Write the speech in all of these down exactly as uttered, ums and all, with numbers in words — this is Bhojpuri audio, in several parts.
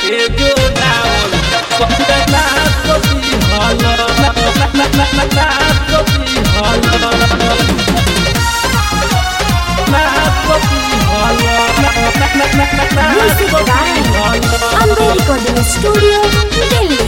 के जोड़ावल सपना सोची हल ना ना ना ना ना सोची हल ना सोची हल ना ना ना ना ना Music by Amber Recording Studio, Delhi.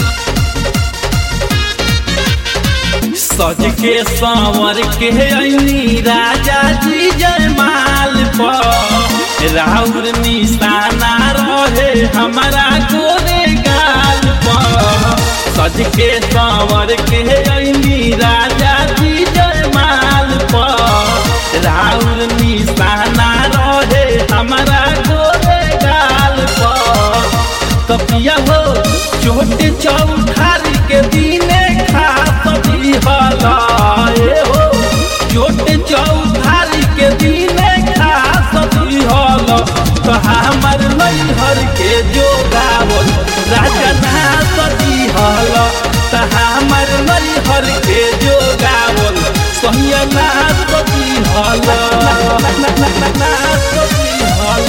सज के सांवर के अइनी राजा जी जयमाल पर राउर निशाना रहे हमारा गोरे गाल पर सज के सांवर के अइनी राजा जी जयमाल पर राउर निशाना रहे हमारा गोरे गाल पर कपिया हो चोट चौठारी के दीने खा सभी हलाए हो चोट चौधारी के दीने खा सभी हल तो हमर नैहर के जोगावल राजा ना सजी हल तो हमर नैहर के जोगावल सहिया ना सजी हल ना सजी हल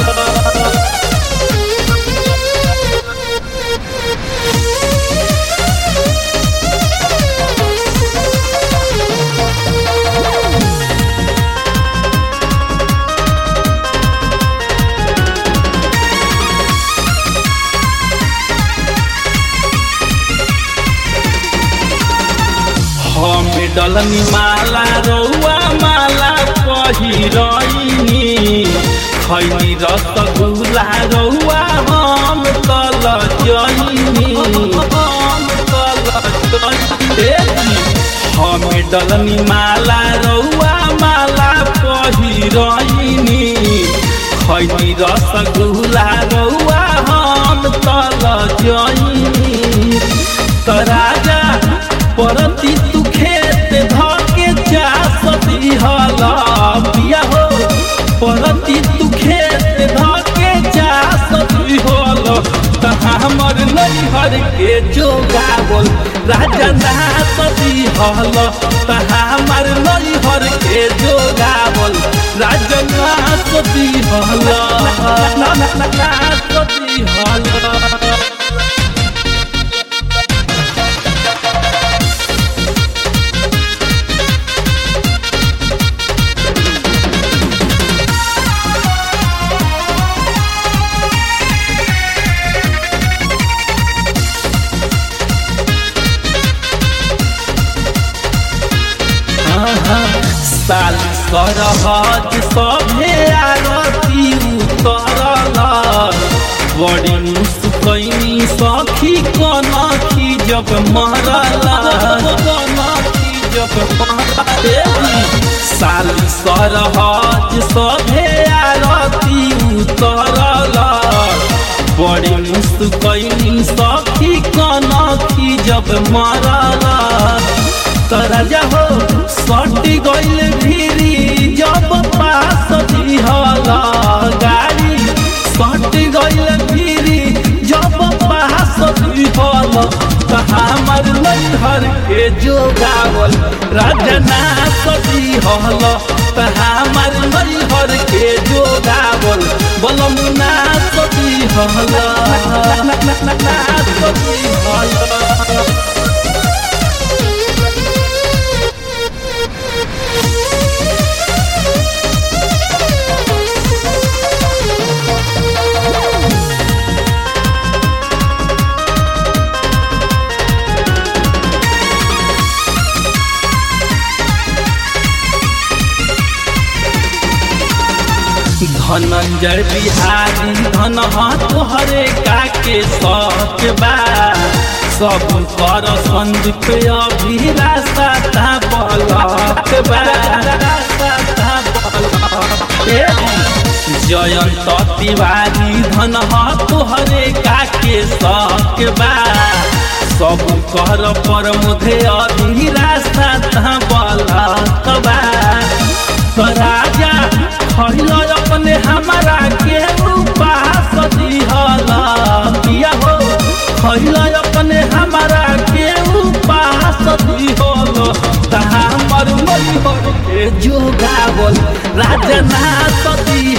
हम डलनी माला रौआ माला पहिरनी खैनी रसगुल्ला रौआ हम कल जइनी हम कल जइनी हम डलनी माला रौआ माला पहिरनी खैनी रसगुल्ला रौआ हम कल जइनी त राजा परती तू खेत धके जा सती हला पिया हो परती तू खेत धके जा सती हला तहा हमर नैहर के जोगावल राजा ना सती हला तहा हमर नैहर के जोगावल राजा ना सती हला ना ना ना सती हला साल करहज सभे आरती उतरल बड़ी मुस्कैनी सखी कनखी जब मरल कनखी जब मरल साल सरहज सभे आरती उतरल बड़ी मुस्कैनी सखी कनखी जब मरल तो राजा हो सटी गइल भीरी जब पास दिहल गाड़ी सटी गइल भीरी जब पास दिहल तो हमर नैहर के जोगावल राजा ना सदिहल तो हमर नैहर के जोगावल बलम ना सदिहल ना सदिहल धनंजय बिहारी धन तोहरे काके सच बा सब कर संदीप अभिलाषा ता बलक बा जयंत तिवारी धन तोहरे काके सच बा सब कर पर मुझे अभिलाषा ता बलक बा राजा खैल अपने हमारा के उपास दिहल पिया हो खैल अपने हमारा के उपास दिहल तहा हमर नैहर के जोगावल राजा ना सती